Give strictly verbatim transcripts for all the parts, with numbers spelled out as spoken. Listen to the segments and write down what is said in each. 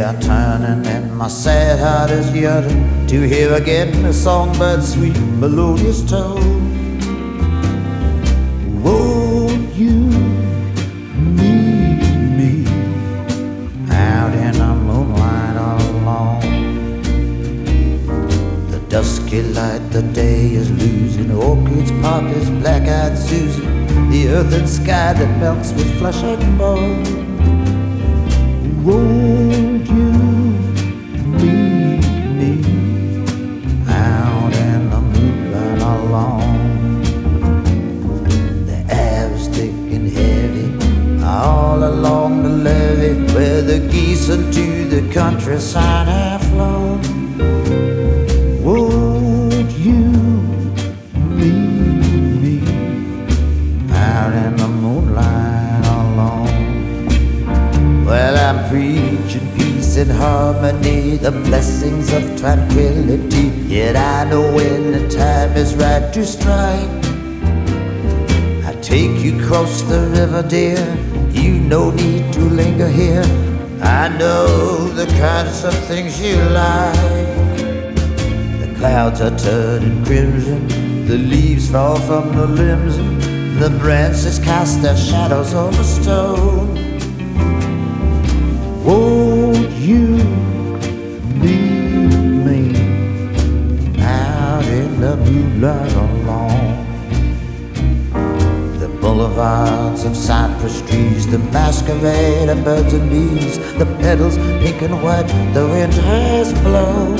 are turning and my sad heart is yearning to hear again the songbird's sweet melodious tone. Won't you meet me out in the moonlight all alone? The dusky light, the day is losing orchids, poppies, black-eyed Susie, the earth and sky that melts with flesh and bone. Won't you meet me out in the moonlight alone? The air is thick and heavy all along the levee where the geese into the countryside have flown. Won't you meet me out in the moonlight alone? Well, I'm preaching peace and harmony, the blessings of tranquility. Yet I know when the time is right to strike. I take you across the river, dear, you've no need to linger here. I know the kinds of things you like. The clouds are turning crimson, the leaves fall from the limbs, the branches cast their shadows on the stone. Won't you meet me out in the moonlight alone? The boulevards of cypress trees, the masquerade of birds and bees, the petals pink and white, the wind has blown.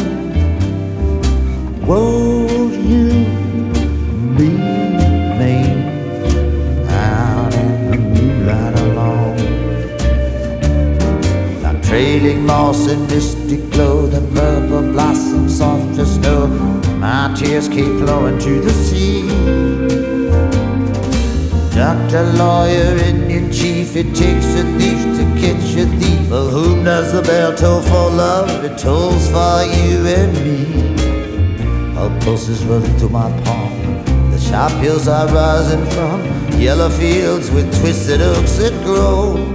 Won't you meet me out in the moonlight alone? Trailing moss and misty glow, the purple blossoms soft as snow, my tears keep flowing to the sea. Doctor, lawyer, Indian chief, it takes a thief to catch a thief. For whom does the bell toll for love? It tolls for you and me. Our pulses running through my palm, the sharp hills are rising from yellow fields with twisted oaks that grow.